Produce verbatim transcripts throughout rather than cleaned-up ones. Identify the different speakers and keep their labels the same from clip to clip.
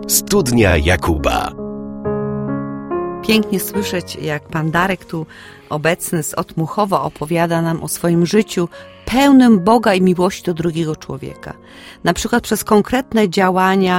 Speaker 1: Studnia Jakuba.
Speaker 2: Pięknie słyszeć, jak pan Darek tu obecny z Otmuchowa opowiada nam o swoim życiu pełnym Boga i miłości do drugiego człowieka. Na przykład przez konkretne działania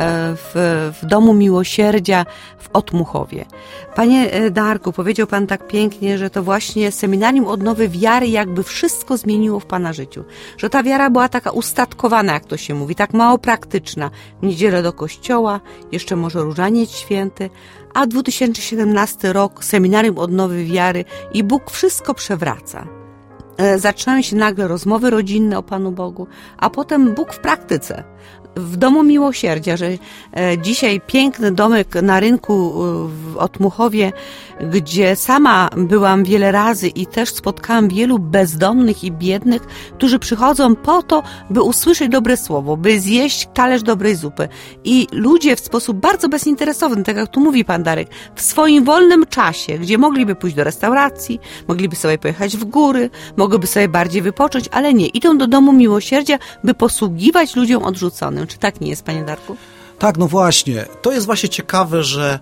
Speaker 2: w, w Domu Miłosierdzia w Otmuchowie. Panie Darku, powiedział pan tak pięknie, że to właśnie Seminarium Odnowy Wiary jakby wszystko zmieniło w pana życiu. Że ta wiara była taka ustatkowana, jak to się mówi, tak mało praktyczna. W niedzielę do kościoła, jeszcze może Różaniec Święty, a dwa tysiące siedemnasty rok, Seminarium Odnowy Wiary i Bóg wszystko przewraca. Zaczynają się nagle rozmowy rodzinne o Panu Bogu, a potem Bóg w praktyce. W Domu Miłosierdzia, że dzisiaj piękny domek na rynku w Otmuchowie, gdzie sama byłam wiele razy i też spotkałam wielu bezdomnych i biednych, którzy przychodzą po to, by usłyszeć dobre słowo, by zjeść talerz dobrej zupy. I ludzie w sposób bardzo bezinteresowny, tak jak tu mówi pan Darek, w swoim wolnym czasie, gdzie mogliby pójść do restauracji, mogliby sobie pojechać w góry, mogliby sobie bardziej wypocząć, ale nie. Idą do Domu Miłosierdzia, by posługiwać ludziom odrzuconym. Czy tak nie jest, panie Darku?
Speaker 3: Tak, no właśnie. To jest właśnie ciekawe, że,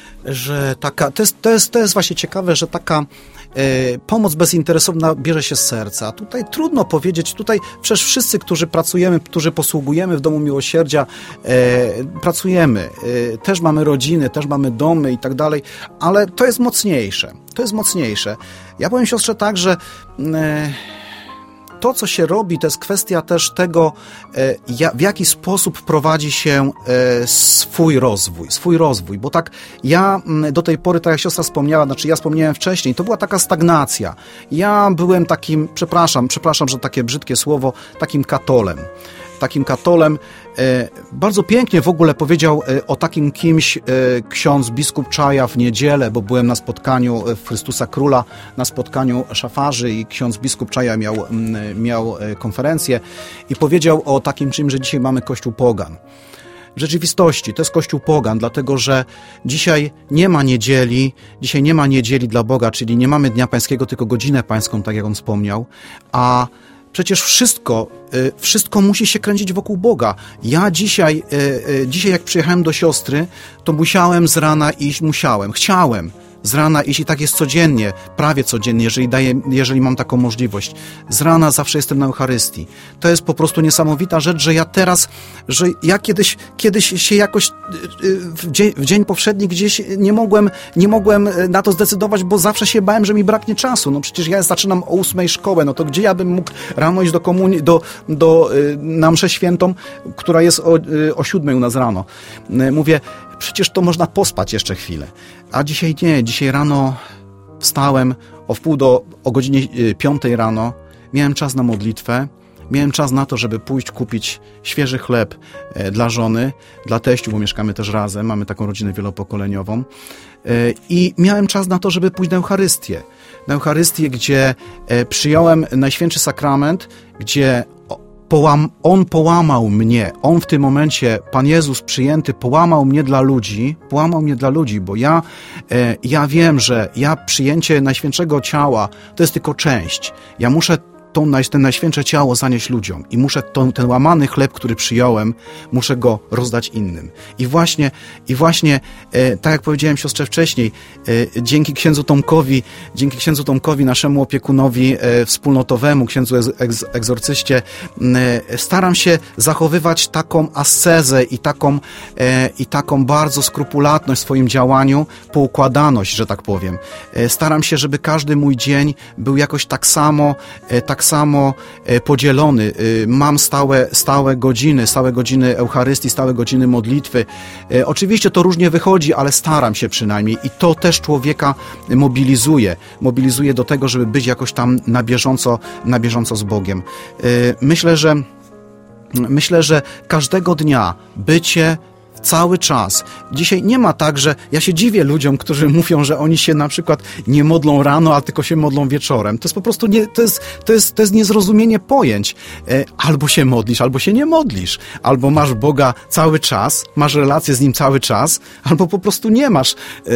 Speaker 3: że taka, to jest, to jest, to jest właśnie ciekawe, że taka e, pomoc bezinteresowna bierze się z serca. Tutaj trudno powiedzieć, tutaj przecież wszyscy, którzy pracujemy, którzy posługujemy w Domu Miłosierdzia, e, pracujemy. E, też mamy rodziny, też mamy domy i tak dalej, ale to jest mocniejsze. To jest mocniejsze. Ja powiem siostrze tak, że e, to, co się robi, to jest kwestia też tego, w jaki sposób prowadzi się swój rozwój, swój rozwój, bo tak ja do tej pory, tak jak siostra wspomniała, znaczy ja wspomniałem wcześniej, to była taka stagnacja. Ja byłem takim, przepraszam, przepraszam, że takie brzydkie słowo, takim katolem. Takim katolem. Bardzo pięknie w ogóle powiedział o takim kimś ksiądz biskup Czaja w niedzielę, bo byłem na spotkaniu w Chrystusa Króla, na spotkaniu szafarzy i ksiądz biskup Czaja miał, miał konferencję i powiedział o takim czymś, że dzisiaj mamy Kościół pogan. W rzeczywistości to jest Kościół pogan, dlatego że dzisiaj nie ma niedzieli, dzisiaj nie ma niedzieli dla Boga, czyli nie mamy Dnia Pańskiego, tylko godzinę pańską, tak jak on wspomniał, a przecież wszystko, wszystko musi się kręcić wokół Boga. Ja dzisiaj, dzisiaj jak przyjechałem do siostry, to musiałem z rana iść, musiałem, chciałem z rana iść i tak jest codziennie, prawie codziennie, jeżeli daję, jeżeli mam taką możliwość. Z rana zawsze jestem na Eucharystii. To jest po prostu niesamowita rzecz, że ja teraz, że ja kiedyś, kiedyś się jakoś w dzień, w dzień powszedni gdzieś nie mogłem, nie mogłem na to zdecydować, bo zawsze się bałem, że mi braknie czasu. No przecież ja zaczynam o ósmej szkołę, no to gdzie ja bym mógł rano iść do komunii, do, do, na mszę świętą, która jest o, o siódmej u nas rano. Mówię, przecież to można pospać jeszcze chwilę. A dzisiaj nie. Dzisiaj rano wstałem o wpół do, o godzinie piątej rano. Miałem czas na modlitwę. Miałem czas na to, żeby pójść kupić świeży chleb dla żony, dla teściu, bo mieszkamy też razem. Mamy taką rodzinę wielopokoleniową. I miałem czas na to, żeby pójść na Eucharystię. Na Eucharystię, gdzie przyjąłem Najświętszy Sakrament, gdzie Połam, on połamał mnie, on w tym momencie, Pan Jezus przyjęty, połamał mnie dla ludzi, połamał mnie dla ludzi, bo ja, e, ja wiem, że ja przyjęcie Najświętszego Ciała to jest tylko część. Ja muszę tą, ten Najświętsze Ciało zanieść ludziom i muszę tą, ten łamany chleb, który przyjąłem, muszę go rozdać innym. I właśnie, i właśnie e, tak jak powiedziałem siostrze wcześniej, e, dzięki księdzu Tomkowi, dzięki księdzu Tomkowi, naszemu opiekunowi e, wspólnotowemu, księdzu egz, egzorcyście, e, staram się zachowywać taką ascezę i taką, e, i taką bardzo skrupulatność w swoim działaniu, poukładaność, że tak powiem. E, staram się, żeby każdy mój dzień był jakoś tak samo, e, tak samo podzielony. Mam stałe, stałe godziny, stałe godziny Eucharystii, stałe godziny modlitwy. Oczywiście to różnie wychodzi, ale staram się przynajmniej i to też człowieka mobilizuje. Mobilizuje do tego, żeby być jakoś tam na bieżąco, na bieżąco z Bogiem. Myślę, że myślę, że każdego dnia bycie cały czas. Dzisiaj nie ma tak, że ja się dziwię ludziom, którzy mówią, że oni się na przykład nie modlą rano, a tylko się modlą wieczorem. To jest po prostu nie, to jest, to jest, to jest niezrozumienie pojęć. Albo się modlisz, albo się nie modlisz. Albo masz Boga cały czas, masz relację z Nim cały czas, albo po prostu nie masz.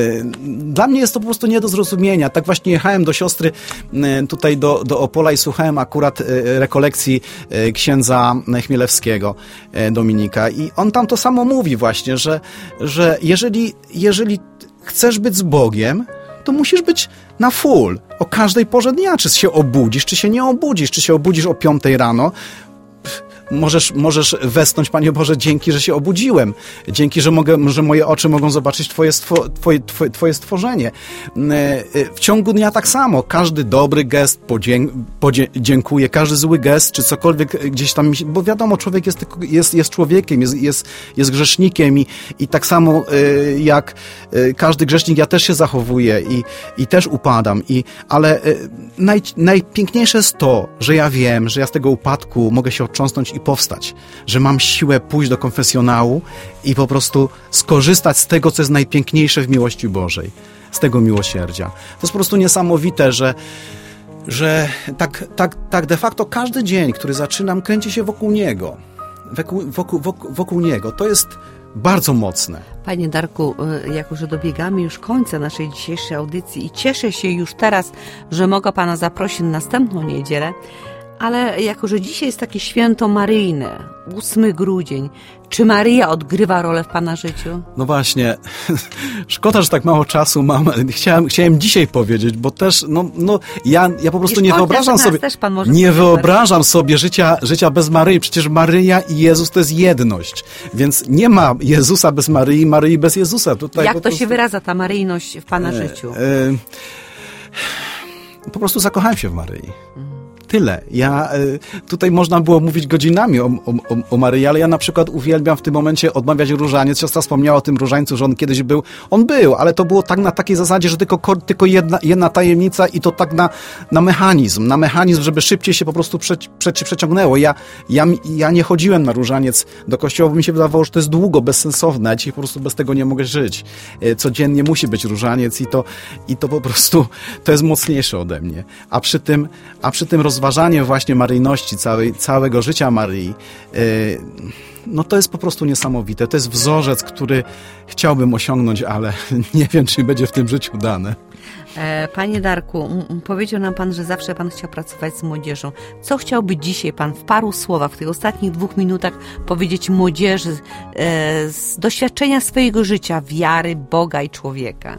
Speaker 3: Dla mnie jest to po prostu nie do zrozumienia. Tak właśnie jechałem do siostry tutaj do, do Opola i słuchałem akurat rekolekcji księdza Chmielewskiego, Dominika, i on tam to samo mówi właśnie. właśnie, że, że jeżeli, jeżeli chcesz być z Bogiem, to musisz być na full, o każdej porze dnia, czy się obudzisz, czy się nie obudzisz, czy się obudzisz o piątej rano, Możesz, możesz westchnąć, Panie Boże, dzięki, że się obudziłem. Dzięki, że, mogę, że moje oczy mogą zobaczyć Twoje, stwo, twoje, twoje, twoje stworzenie. W ciągu dnia tak samo. Każdy dobry gest podziękuję, każdy zły gest, czy cokolwiek gdzieś tam, bo wiadomo, człowiek jest, jest, jest człowiekiem, jest, jest, jest grzesznikiem i, i tak samo jak każdy grzesznik, ja też się zachowuję i, i też upadam. I, ale naj, najpiękniejsze jest to, że ja wiem, że ja z tego upadku mogę się otrząsnąć i powstać, że mam siłę pójść do konfesjonału i po prostu skorzystać z tego, co jest najpiękniejsze w miłości Bożej, z tego miłosierdzia. To jest po prostu niesamowite, że, że tak, tak, tak de facto każdy dzień, który zaczynam, kręci się wokół Niego. Wokół, wokół, wokół, wokół Niego. To jest bardzo mocne.
Speaker 2: Panie Darku, jako że dobiegamy już końca naszej dzisiejszej audycji i cieszę się już teraz, że mogę Pana zaprosić na następną niedzielę, ale jako że dzisiaj jest takie święto maryjne, ósmy grudzień, czy Maryja odgrywa rolę w Pana życiu?
Speaker 3: No właśnie, szkoda, że tak mało czasu mam. Chciałem, chciałem dzisiaj powiedzieć, bo też, no, no ja, ja po prostu nie wyobrażam sobie, nie wyobrażam sobie życia, życia bez Maryi. Przecież Maryja i Jezus to jest jedność, więc nie ma Jezusa bez Maryi, Maryi bez Jezusa. Tutaj
Speaker 2: Jak to
Speaker 3: prostu...
Speaker 2: się wyraża ta maryjność w Pana e, życiu? E,
Speaker 3: po prostu zakochałem się w Maryi. Tyle. Ja, tutaj można było mówić godzinami o, o, o Maryi, ale ja na przykład uwielbiam w tym momencie odmawiać różaniec. Siostra wspomniała o tym różańcu, że on kiedyś był. On był, ale to było tak na takiej zasadzie, że tylko, tylko jedna, jedna tajemnica i to tak na, na mechanizm, na mechanizm, żeby szybciej się po prostu prze, prze, przeciągnęło. Ja, ja, ja nie chodziłem na różaniec do kościoła, bo mi się wydawało, że to jest długo, bezsensowne. Ja dzisiaj po prostu bez tego nie mogę żyć. Codziennie musi być różaniec i to, i to po prostu to jest mocniejsze ode mnie. A przy tym, a przy tym rozważanie właśnie maryjności, całej, całego życia Maryi, yy, no to jest po prostu niesamowite. To jest wzorzec, który chciałbym osiągnąć, ale nie wiem, czy będzie w tym życiu dane.
Speaker 2: Panie Darku, powiedział nam Pan, że zawsze Pan chciał pracować z młodzieżą. Co chciałby dzisiaj Pan w paru słowach, w tych ostatnich dwóch minutach powiedzieć młodzieży z doświadczenia swojego życia, wiary, Boga i człowieka?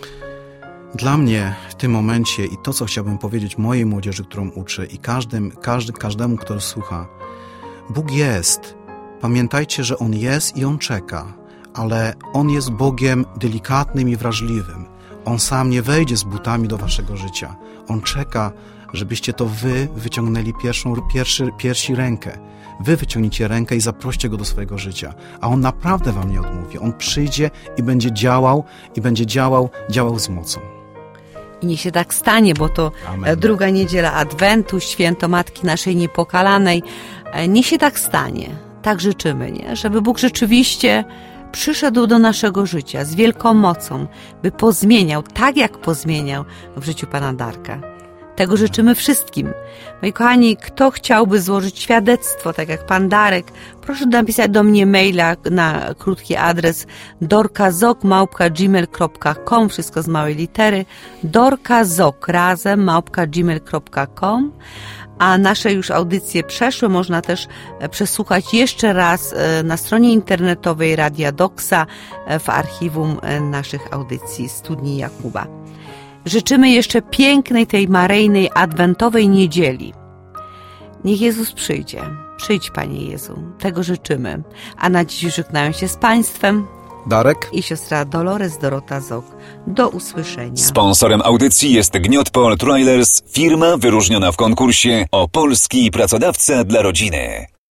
Speaker 3: Dla mnie w tym momencie i to, co chciałbym powiedzieć mojej młodzieży, którą uczę i każdym, każdy, każdemu, kto słucha, Bóg jest. Pamiętajcie, że On jest i On czeka, ale On jest Bogiem delikatnym i wrażliwym. On sam nie wejdzie z butami do waszego życia. On czeka, żebyście to wy wyciągnęli pierwszą, pierwszy, pierwsi rękę. Wy wyciągnijcie rękę i zaproście Go do swojego życia. A On naprawdę wam nie odmówi. On przyjdzie i będzie działał i będzie działał, działał z mocą.
Speaker 2: I niech się tak stanie, bo to Amen. Druga niedziela Adwentu, święto Matki naszej Niepokalanej. Niech się tak stanie. Tak życzymy, nie? Żeby Bóg rzeczywiście przyszedł do naszego życia z wielką mocą, by pozmieniał, tak jak pozmieniał w życiu Pana Darka. Tego życzymy wszystkim. Moi kochani, kto chciałby złożyć świadectwo, tak jak Pan Darek, proszę napisać do mnie maila na krótki adres dorkazok małpka gmail kropka com, wszystko z małej litery, dorkazok razem małpka gmail kropka com. A nasze już audycje przeszłe można też przesłuchać jeszcze raz na stronie internetowej Radia Doksa w archiwum naszych audycji Studni Jakuba. Życzymy jeszcze pięknej tej maryjnej adwentowej niedzieli. Niech Jezus przyjdzie. Przyjdź, Panie Jezu. Tego życzymy. A na dziś żegnają się z Państwem
Speaker 3: Darek
Speaker 2: i siostra Dolores Dorota Zok. Do usłyszenia.
Speaker 1: Sponsorem audycji jest Gniotpol Trailers, firma wyróżniona w konkursie o polski pracodawca dla rodziny.